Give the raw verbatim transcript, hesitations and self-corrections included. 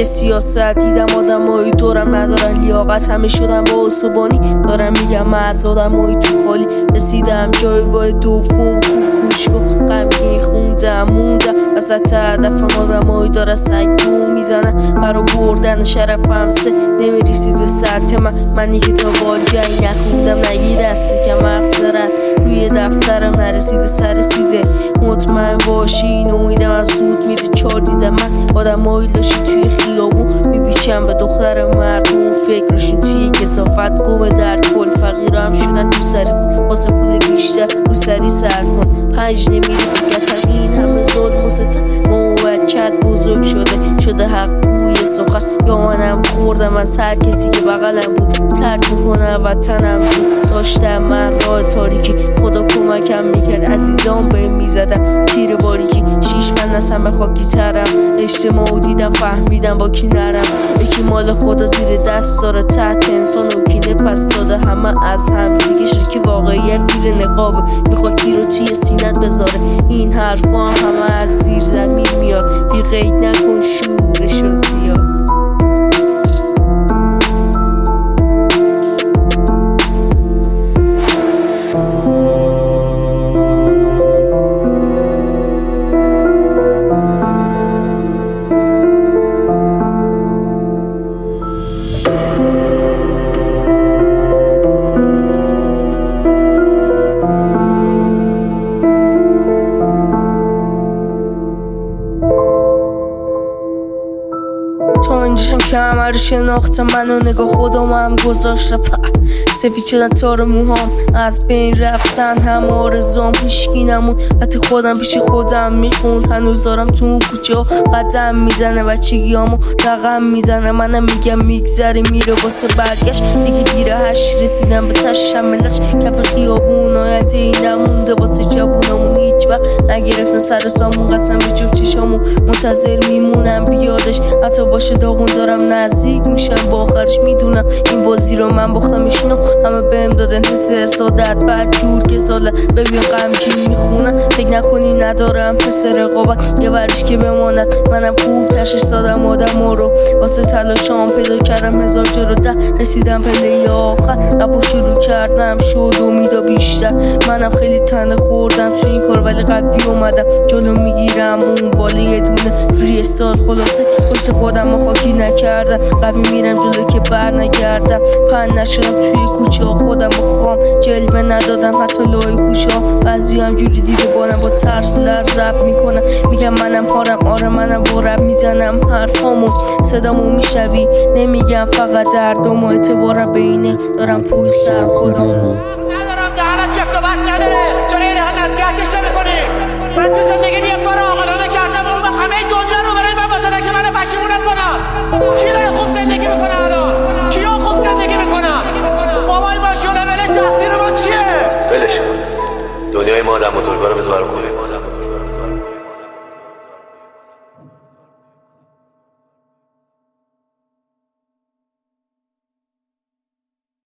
توی سیاست دیدم آدمایی دورم ندارن لیاقت، همه شدن با اسبانی. دارم میگم من از آدمایی تو خالی رسیدم جایگاه دوم. خوب گوش کن غمگین خوندم موندم وسط هدفم، آدمایی داره سگ بو میزنن برا بردن شرفم سه نمیریسید به سطح من. منی که تا بالگنگ نخوندم نگی دست کم اقصرت روی دفترم نرسیده سرسیده. مطمئن باشین امیدم از زود میره چار دیدم من آدمایی لاشی توی خیابون میپیچم به دختر مردم. فکرشون توی کسافت گم درد کل فقیرم شدن تو سر خون واسه پول بیشتر رو سری سر کن. پنج نمیره تو گتم این همه ظلم و ستم. موکت بزرگ شده شده حق گوی سخن یا منم خوردم از هر کسی که بغلم بود ترک کنه وطنم بود. داشتم من راه تاریکی خدا کمکم میکرد عزیزان به میزدم تیر باریکی شیش من نسم خاکی ترم. اجتماع دیدم فهمیدم با کی نرم یکی مال خدا زیر دست داره تحت انسان و کینه پس داده همه از هم دیگه شد که واقعیت زیر نقابه میخواد تیر رو توی سینت بذاره. این حرفا همه از زیر زمین میاد بی قید نکن شورشو زیاد. تا اینجاشم که همه رو شناختم منو نگاه خودم هم گذاشتم سفید شدن تار موهام از بین رفتن همه آرزوام هیشکی نمون. حتی خودم پیش خودم میخوند هنوز دارم تو اون کوچه ها قدم میزنه بچگیامو رقم میزنه. منم میگم میگذره میره واسه برگشت دیگه گیره هشت رسیدم به تش هملش کف خیابون آینده ای نمونده واسه جوونامون هیچ وقت نگرفتن سر سامون قسم به جفت چشامون منتظر میمونم بیادش حتی باشه داغون دارم نزدیک میشم با آخرش میدونم این بازی رو من باختمشونو همه بهم دادن حس حسادت بعد جور که ساله ببین غمگین میخونن فکر نکنی ندارم حس رقابت یه ورش که بماند. منم خوب تشش دادم آدم رو واسه تلاشام پیدا کردم هزار جا ده رسیدم پله آخر رپو شروع کردم شد امیدا بیشتر. منم خیلی تنه خوردم تو این کار ولی قوی اومدم جلو میگیرم اون بالا یه دونه فری استال خلاصه پشت خودم و خاکی نکردم قوی میرم جلو که بر نگردم پن نشدم توی کوچه ها خودم بخوام جلوه ندادم حتی لای کوچه ها بعضی هم جوری دیده بارم با ترس و لرز رب میکنم میگم منم هارم آره منم با رب میزنم حرفامو صدامو میشوی نمیگم فقط دردم و اعتبارم بینه دارم پول سر خودم ندارم دهنم چفت و بس نداره چون این هم نصیحتش نمیکنی. من تو زندگی یه کار آقلانه کردم اون وقت همه دنیا رو برای من واسه که من پشیمونت کنم. کی داره خوب زندگی میکنه الان؟ کیا خوب زندگی میکنن؟ موبایل باشه و لول تقصیر ما چیه؟ ولش کن دنیای ما آدم بزرگوار رو بذار خونه